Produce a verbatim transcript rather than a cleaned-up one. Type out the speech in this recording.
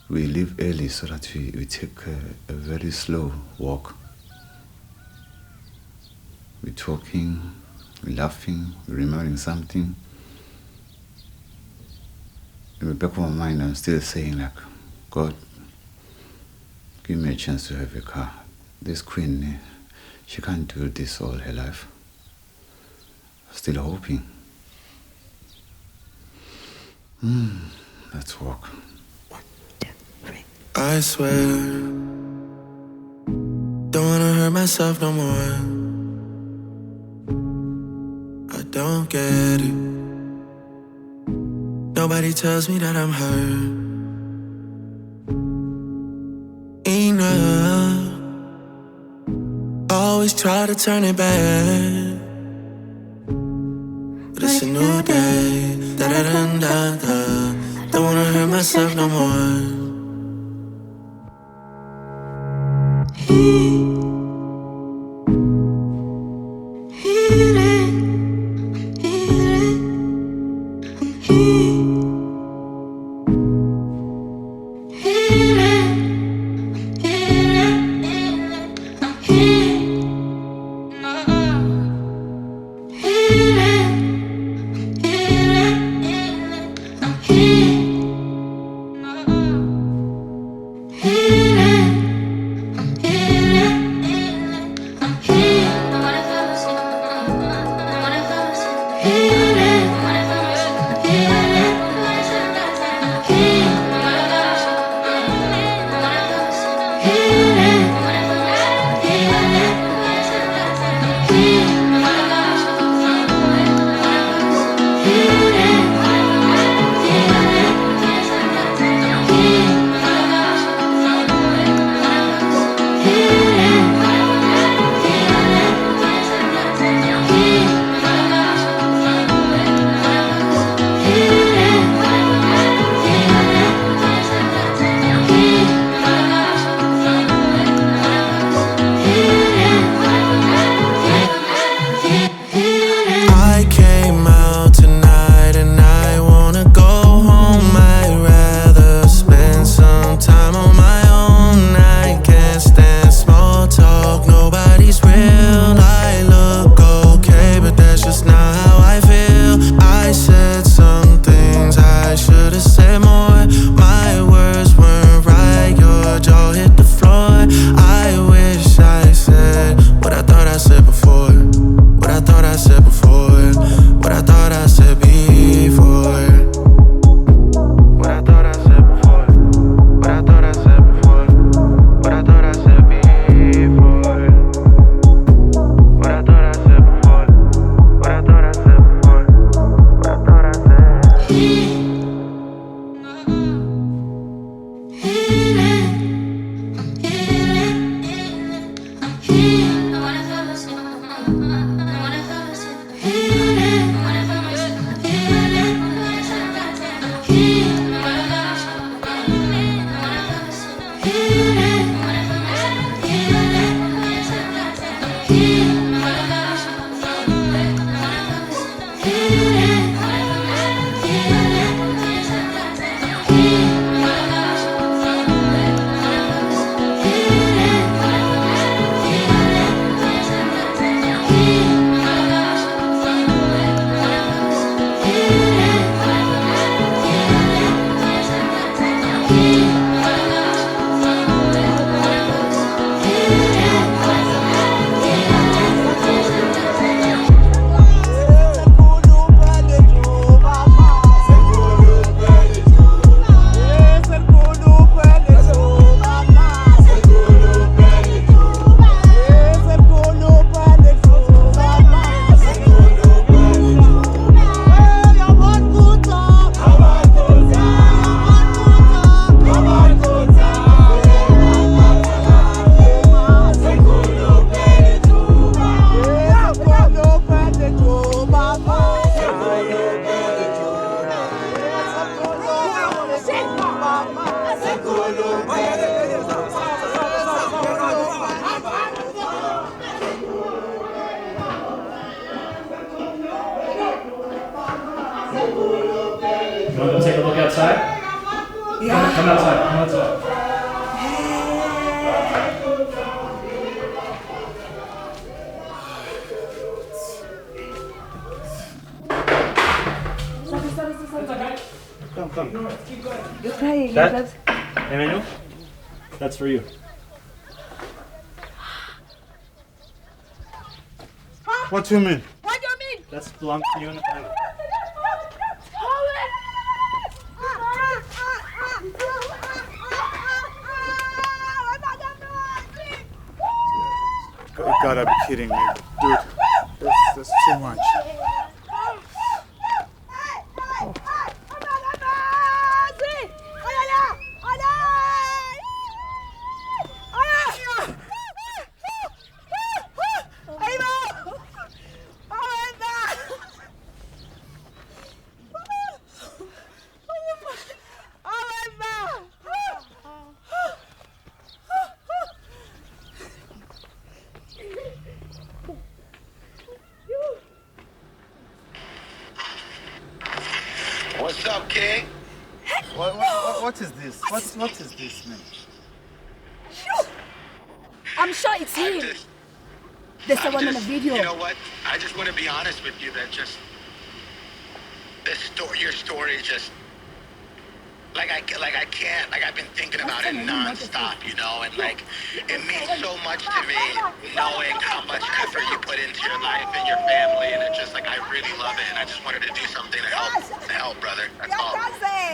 we leave early so that we, we take a, a very slow walk. We're talking, we're laughing, we're remembering something. In the back of my mind, I'm still saying like, God, give me a chance to have a car. This queen, she can't do this all her life. Still hoping. Mm, let's walk. I swear, don't wanna hurt myself no more. I don't get it. Nobody tells me that I'm hurt enough. Always try to turn it back, but it's a new day. Da da da da da. Don't wanna hurt myself no more. You want to take a look outside? Yeah. Come outside. Come outside. Come, come. You're crying. That, Emmanuel, that's for you. What do you mean? What do you mean? That's belongs to you and the family. You gotta be kidding me. Dude, this, this is too much. What's up, King? What, what, what is this? What, what is this, man? I'm sure it's him. Just, There's the I'm one on the just- video. You know what? I just want to be honest with you that just this story, your story is just like I like I can't like I've been thinking about it nonstop, you know, and like it means so much to me knowing how much effort you put into your life and your family, and it's just like I really love it, and I just wanted to do something to help, to help, brother. That's all.